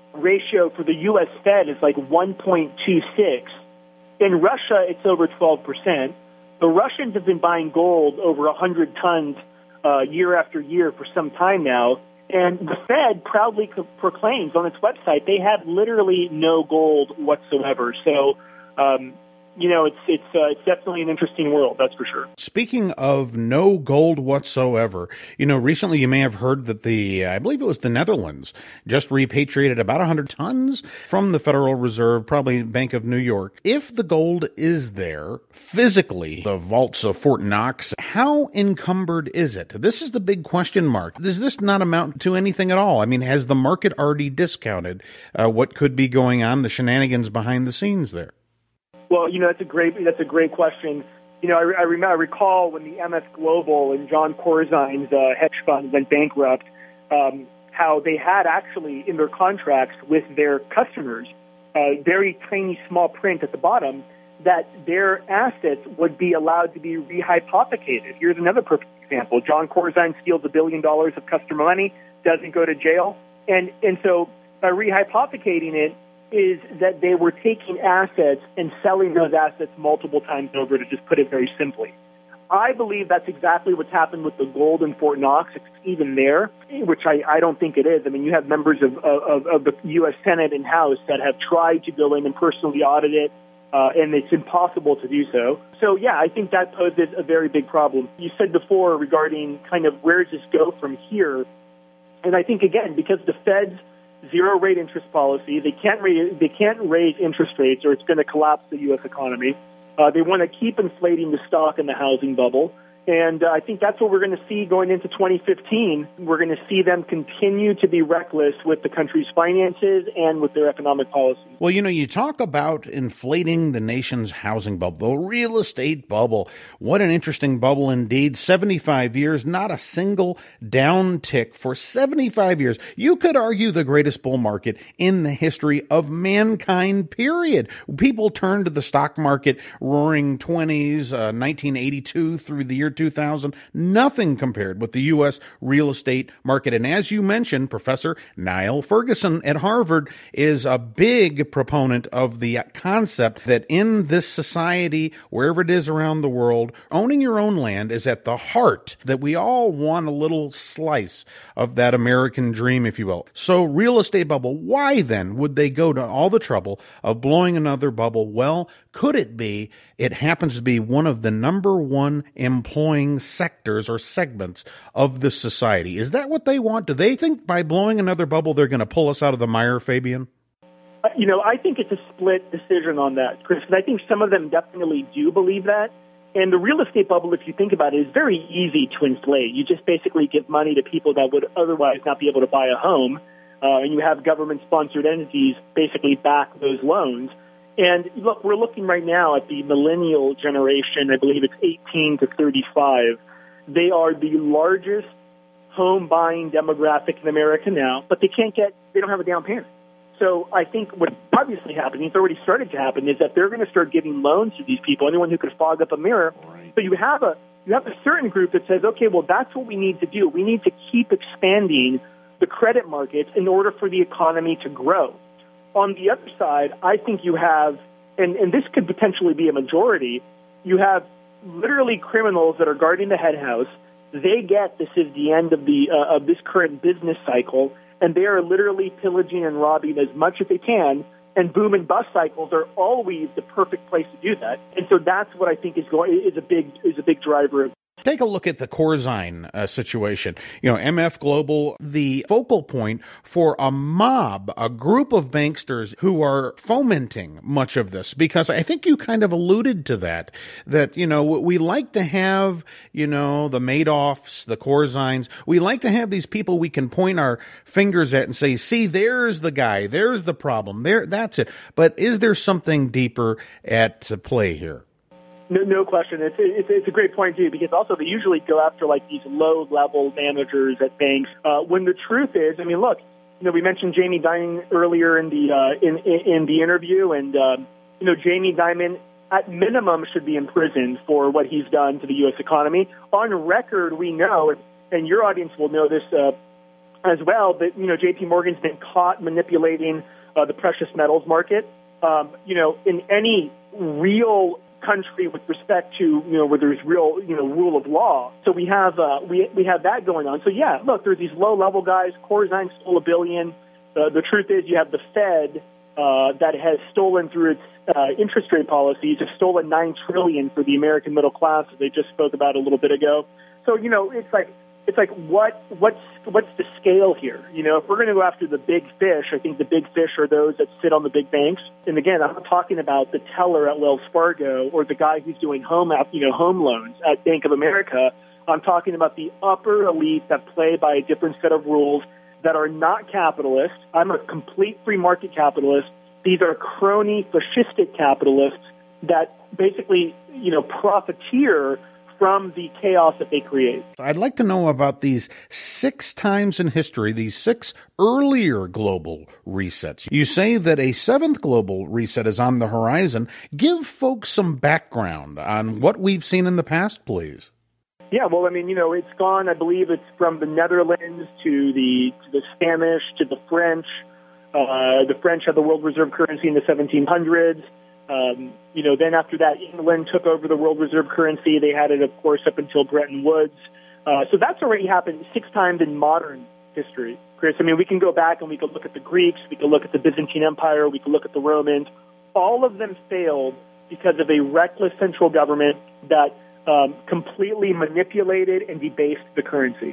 ratio for the U S Fed is like one point two six. In Russia, it's over twelve percent. The Russians have been buying gold over one hundred tons uh, year after year for some time now, and the Fed proudly co- proclaims on its website they have literally no gold whatsoever. So, um, you know, it's it's uh, it's definitely an interesting world, that's for sure. Speaking of no gold whatsoever, you know, recently you may have heard that the, I believe it was the Netherlands, just repatriated about one hundred tons from the Federal Reserve, probably Bank of New York. If the gold is there physically, the vaults of Fort Knox, how encumbered is it? This is the big question mark. Does this not amount to anything at all? I mean, has the market already discounted uh, what could be going on, the shenanigans behind the scenes there? Well, you know, that's a great that's a great question. You know, I, I, remember, I recall when the M S Global and John Corzine's uh, hedge fund went bankrupt, um, how they had actually in their contracts with their customers, uh, very tiny small print at the bottom, that their assets would be allowed to be rehypothecated. Here's another perfect example. John Corzine steals a billion dollars of customer money, doesn't go to jail, and and so by rehypothecating it, is that they were taking assets and selling those assets multiple times over, to just put it very simply. I believe that's exactly what's happened with the gold in Fort Knox. It's even there, which I, I don't think it is. I mean, you have members of, of, of the U S Senate and House that have tried to go in and personally audit it, uh, and it's impossible to do so. So, yeah, I think that poses a very big problem. You said before regarding kind of where does this go from here, and I think, again, because the Fed's zero rate interest policy, they can't raise, they can't raise interest rates or it's going to collapse the U S economy. Uh, they want to keep inflating the stock in the housing bubble. And uh, I think that's what we're going to see going into twenty fifteen. We're going to see them continue to be reckless with the country's finances and with their economic policy. Well, you know, you talk about inflating the nation's housing bubble, the real estate bubble. What an interesting bubble indeed. seventy-five years, not a single down tick for seventy-five years. You could argue the greatest bull market in the history of mankind, period. People turned to the stock market roaring twenties, uh, nineteen eighty-two through the year two thousand, nothing compared with the U S real estate market. And as you mentioned, Professor Niall Ferguson at Harvard is a big proponent of the concept that in this society, wherever it is around the world, owning your own land is at the heart, that we all want a little slice of that American dream, if you will. So real estate bubble, why then would they go to all the trouble of blowing another bubble? Well, could it be it happens to be one of the number one employing sectors or segments of the society? Is that what they want? Do they think by blowing another bubble they're going to pull us out of the mire, Fabian? Uh, you know, I think it's a split decision on that, Chris, because I think some of them definitely do believe that. And the real estate bubble, if you think about it, is very easy to inflate. You just basically give money to people that would otherwise not be able to buy a home, uh, and you have government-sponsored entities basically back those loans. And look, we're looking right now at the millennial generation. I believe it's eighteen to thirty-five. They are the largest home buying demographic in America now, but they can't get, they don't have a down payment. So I think what's obviously happening, it's already started to happen, is that they're going to start giving loans to these people, anyone who could fog up a mirror. Right. So you have a, you have a certain group that says, okay, well, that's what we need to do. We need to keep expanding the credit markets in order for the economy to grow. On the other side, I think you have, and, and this could potentially be a majority, you have literally criminals that are guarding the head house. They get this is the end of the uh, of this current business cycle, and they are literally pillaging and robbing as much as they can. And boom and bust cycles are always the perfect place to do that. And so that's what I think is going is a big is a big driver of. Take a look at the Corzine uh, situation. You know, M F Global, the focal point for a mob, a group of banksters who are fomenting much of this, because I think you kind of alluded to that, that, you know, we like to have, you know, the Madoffs, the Corzines. We like to have these people we can point our fingers at and say, see, there's the guy, there's the problem, there, that's it. But is there something deeper at play here? No, no question. It's, it's it's a great point too, because also they usually go after like these low-level managers at banks. Uh, when the truth is, I mean, look, you know, we mentioned Jamie Dimon earlier in the uh, in, in in the interview, and um, you know, Jamie Dimon at minimum should be imprisoned for what he's done to the U S economy. On record, we know, and your audience will know this uh, as well, that you know, J P Morgan's been caught manipulating uh, the precious metals market. Um, you know, in any real country with respect to, you know, where there's real, you know, rule of law. So we have uh, we we have that going on. So yeah, look, there's these low-level guys. Corzine stole a billion. Uh, the truth is, you have the Fed uh, that has stolen through its uh, interest rate policies, has stolen nine trillion for the American middle class, as they just spoke about a little bit ago. So you know, it's like it's like what what's what's the scale here? You know, if we're going to go after the big fish, I think the big fish are those that sit on the big banks. And again, I'm not talking about the teller at Wells Fargo or the guy who's doing home, you know, home loans at Bank of America. I'm talking about the upper elite that play by a different set of rules that are not capitalist. I'm a complete free market capitalist. These are crony, fascistic capitalists that basically, you know, profiteer from the chaos that they create. I'd like to know about these six times in history, these six earlier global resets. You say that a seventh global reset is on the horizon. Give folks some background on what we've seen in the past, please. Yeah, well, I mean, you know, it's gone, I believe it's from the Netherlands to the to the Spanish to the French. Uh, the French had the world reserve currency in the seventeen hundreds. Um, you know, then after that, England took over the world reserve currency. They had it, of course, up until Bretton Woods. Uh, so that's already happened six times in modern history, Chris. I mean, we can go back and we can look at the Greeks, we can look at the Byzantine Empire, we can look at the Romans. All of them failed because of a reckless central government that um, completely manipulated and debased the currency.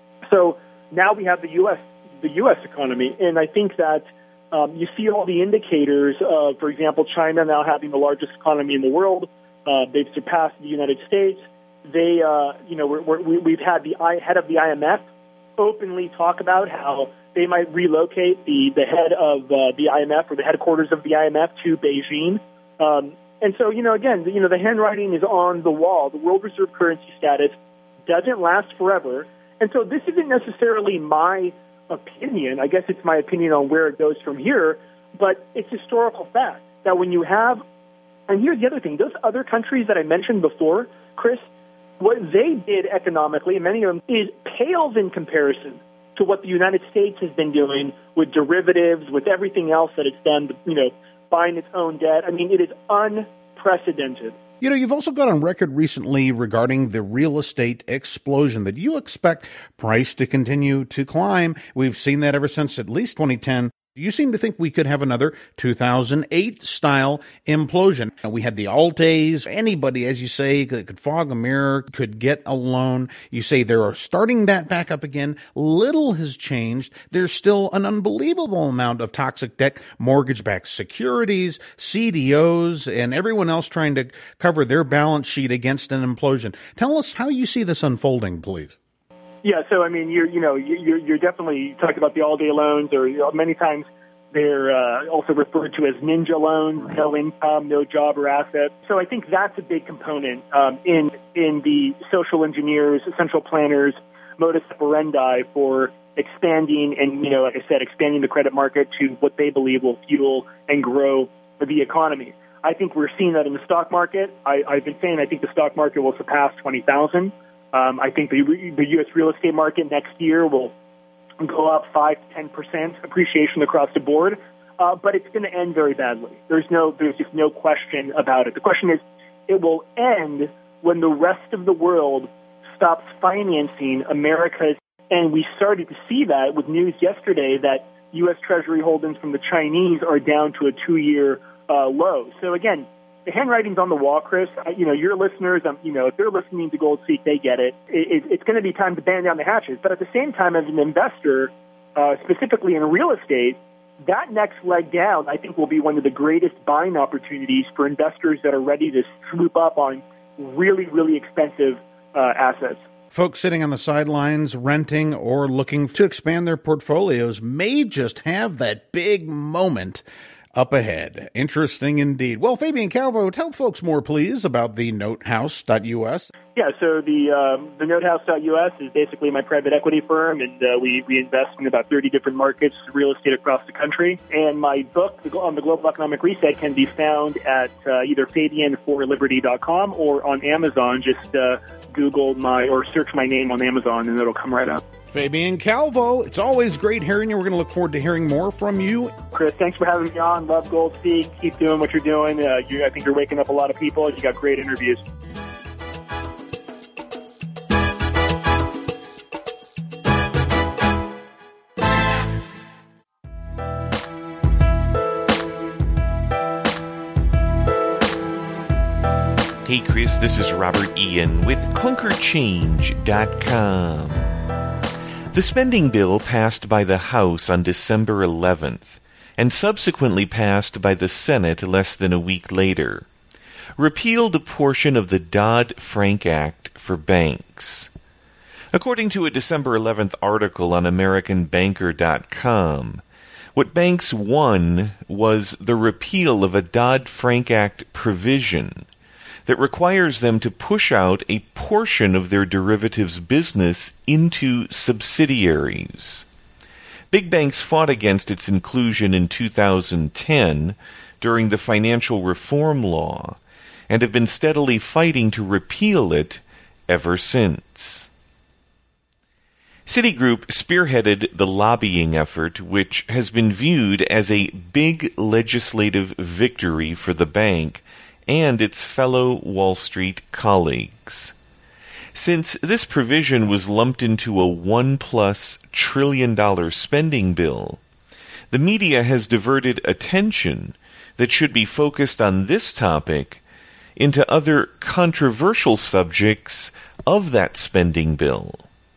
So now we have the U S the U S economy, and I think that Um, you see all the indicators of, for example, China now having the largest economy in the world. Uh, they've surpassed the United States. They, uh, you know, we're, we're, we've had the head of the I M F openly talk about how they might relocate the, the head of uh, the I M F or the headquarters of the I M F to Beijing. Um, and so, you know, again, you know, the handwriting is on the wall. The world reserve currency status doesn't last forever. And so this isn't necessarily my opinion. I guess it's my opinion on where it goes from here, but it's historical fact that when you have, and here's the other thing, those other countries that I mentioned before, Chris, what they did economically, and many of them, is pales in comparison to what the United States has been doing with derivatives, with everything else that it's done, you know, buying its own debt. I mean, it is unprecedented. You know, you've also got on record recently regarding the real estate explosion that you expect price to continue to climb. We've seen that ever since at least twenty ten. You seem to think we could have another two thousand eight style implosion. We had the Altays. Anybody, as you say, that could fog a mirror, could get a loan. You say they're starting that back up again. Little has changed. There's still an unbelievable amount of toxic debt, mortgage-backed securities, C D Os, and everyone else trying to cover their balance sheet against an implosion. Tell us how you see this unfolding, please. Yeah, so I mean, you're you know you're you're definitely talking about the all-day loans, or you know, many times they're uh, also referred to as ninja loans, no income, no job or asset. So I think that's a big component um, in in the social engineers, central planners' modus operandi for expanding and you know, like I said, expanding the credit market to what they believe will fuel and grow the economy. I think we're seeing that in the stock market. I, I've been saying I think the stock market will surpass twenty thousand. Um, I think the, the U S real estate market next year will go up five to ten percent appreciation across the board, uh, but it's going to end very badly. There's no, there's just no question about it. The question is, it will end when the rest of the world stops financing America's, and we started to see that with news yesterday that U S Treasury holdings from the Chinese are down to a two-year uh, low. So again, the handwriting's on the wall, Chris. I, you know, your listeners, um, you know, if they're listening to Gold Seek, they get it. it, it it's going to be time to band down the hatches. But at the same time, as an investor, uh, specifically in real estate, that next leg down, I think, will be one of the greatest buying opportunities for investors that are ready to swoop up on really, really expensive uh, assets. Folks sitting on the sidelines, renting or looking to expand their portfolios may just have that big moment up ahead. Interesting indeed. Well, Fabian Calvo, tell folks more, please, about the notehouse dot U S. Yeah, so the um, the notehouse dot U S is basically my private equity firm, and uh, we, we invest in about thirty different markets, real estate across the country. And my book on the Global Economic Reset can be found at uh, either Fabian for Liberty dot com or on Amazon. Just uh, Google my or search my name on Amazon, and it'll come right up. Fabian Calvo, it's always great hearing you. We're going to look forward to hearing more from you. Chris, thanks for having me on. Love Gold Seek. Keep doing what you're doing. Uh, you, I think you're waking up a lot of people. You got great interviews. Hey, Chris, this is Robert Ian with Conquer Change dot com. The spending bill passed by the House on December eleventh and subsequently passed by the Senate less than a week later repealed a portion of the Dodd-Frank Act for banks. According to a December eleventh article on American Banker dot com, what banks won was the repeal of a Dodd-Frank Act provision that requires them to push out a portion of their derivatives business into subsidiaries. Big banks fought against its inclusion in two thousand ten during the financial reform law and have been steadily fighting to repeal it ever since. Citigroup spearheaded the lobbying effort, which has been viewed as a big legislative victory for the bank and its fellow Wall Street colleagues. Since this provision was lumped into a one-plus trillion dollar spending bill, the media has diverted attention that should be focused on this topic into other controversial subjects of that spending bill.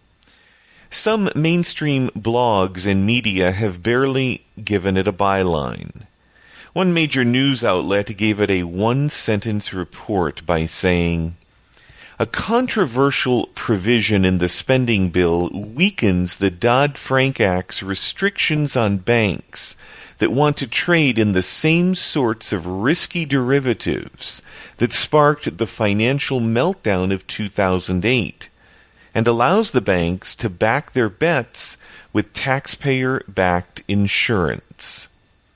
Some mainstream blogs and media have barely given it a byline. One major news outlet gave it a one-sentence report by saying, "A controversial provision in the spending bill weakens the Dodd-Frank Act's restrictions on banks that want to trade in the same sorts of risky derivatives that sparked the financial meltdown of two thousand eight, and allows the banks to back their bets with taxpayer-backed insurance."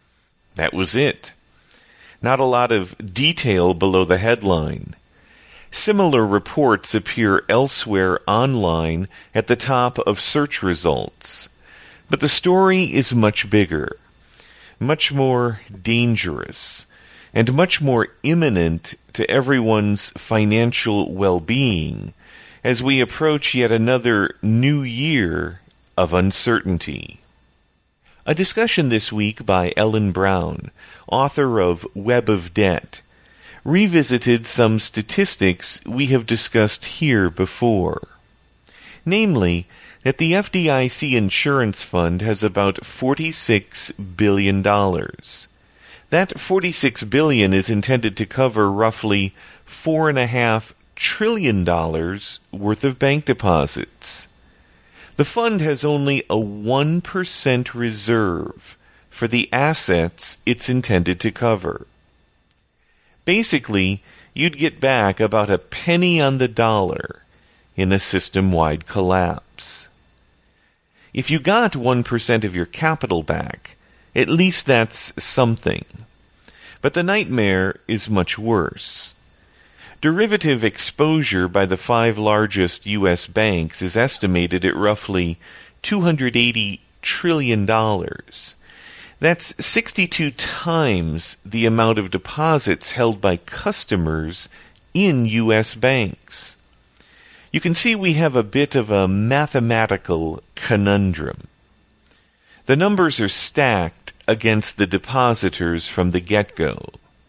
That was it. Not a lot of detail below the headline. Similar reports appear elsewhere online at the top of search results. But the story is much bigger, much more dangerous, and much more imminent to everyone's financial well-being as we approach yet another new year of uncertainty. A discussion this week by Ellen Brown, author of Web of Debt, revisited some statistics we have discussed here before. Namely, that the F D I C insurance fund has about forty-six billion dollars. That forty-six billion dollars is intended to cover roughly four point five trillion dollars worth of bank deposits. The fund has only a one percent reserve for the assets it's intended to cover. Basically, you'd get back about a penny on the dollar in a system-wide collapse. If you got one percent of your capital back, at least that's something. But the nightmare is much worse. Derivative exposure by the five largest U S banks is estimated at roughly two hundred eighty trillion dollars. That's sixty-two times the amount of deposits held by customers in U S banks. You can see we have a bit of a mathematical conundrum. The numbers are stacked against the depositors from the get-go.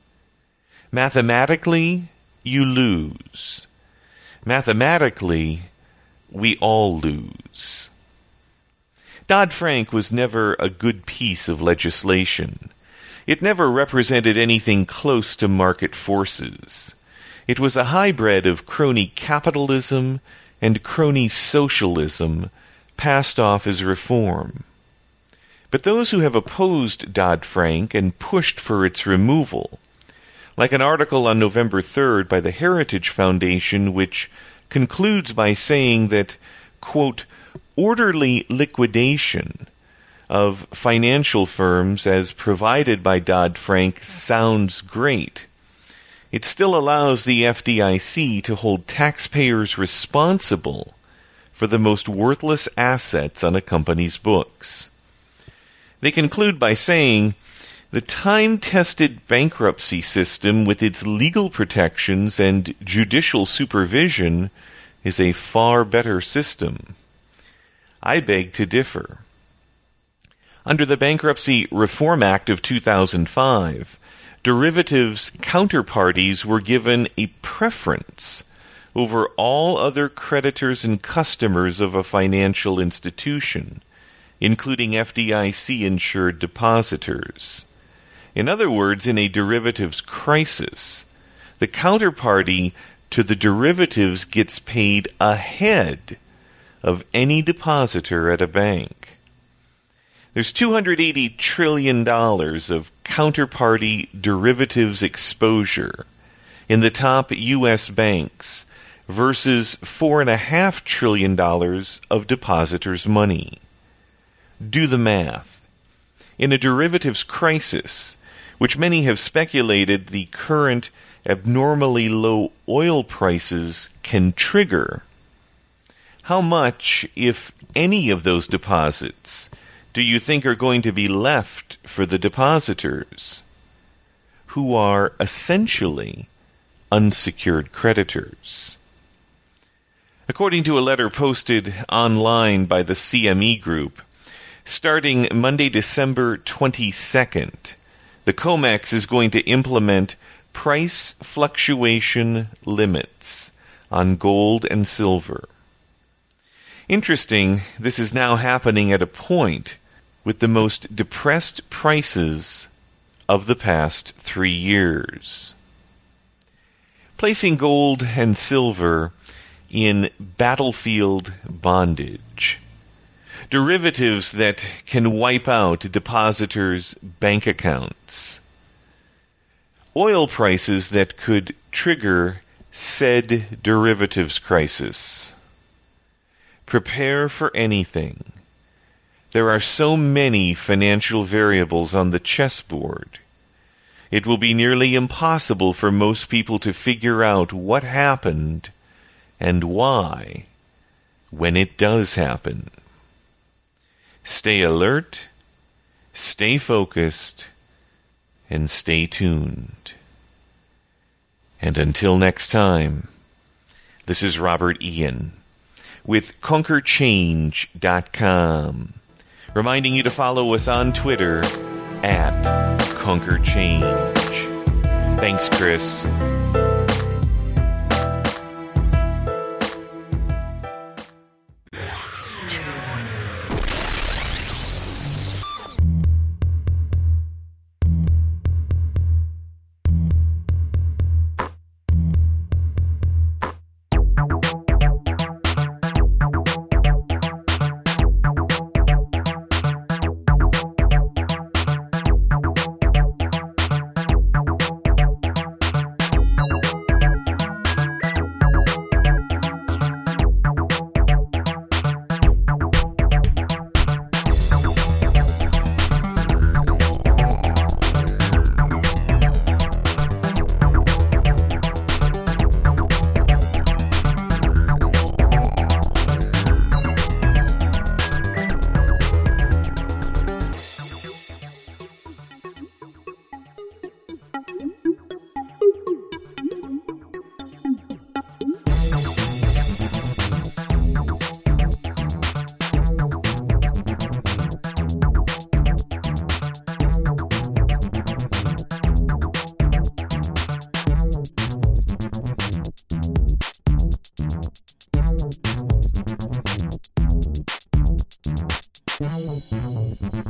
Mathematically, you lose. Mathematically, we all lose. Dodd-Frank was never a good piece of legislation. It never represented anything close to market forces. It was a hybrid of crony capitalism and crony socialism passed off as reform. But those who have opposed Dodd-Frank and pushed for its removal, like an article on November third by the Heritage Foundation which concludes by saying that, quote, orderly liquidation of financial firms as provided by Dodd-Frank sounds great. It still allows the F D I C to hold taxpayers responsible for the most worthless assets on a company's books. They conclude by saying, the time-tested bankruptcy system with its legal protections and judicial supervision is a far better system. I beg to differ. Under the Bankruptcy Reform Act of two thousand five, derivatives counterparties were given a preference over all other creditors and customers of a financial institution, including F D I C-insured depositors. In other words, in a derivatives crisis, the counterparty to the derivatives gets paid ahead of any depositor at a bank. There's two hundred eighty trillion dollars of counterparty derivatives exposure in the top U S banks versus four point five trillion dollars of depositors' money. Do the math. In a derivatives crisis, which many have speculated the current abnormally low oil prices can trigger, how much, if any, of those deposits do you think are going to be left for the depositors, who are essentially unsecured creditors? According to a letter posted online by the C M E Group, starting Monday, December twenty-second, the COMEX is going to implement price fluctuation limits on gold and silver. Interesting, this is now happening at a point with the most depressed prices of the past three years. Placing gold and silver in battlefield bondage. Derivatives that can wipe out depositors' bank accounts. Oil prices that could trigger said derivatives crisis. Prepare for anything. There are so many financial variables on the chessboard. it will be nearly impossible for most people to figure out what happened and why when it does happen. Stay alert, stay focused, and stay tuned. And until next time, this is Robert Ian with Conquer Change dot com, reminding you to follow us on Twitter at Conquer Change. Thanks, Chris. Thank you.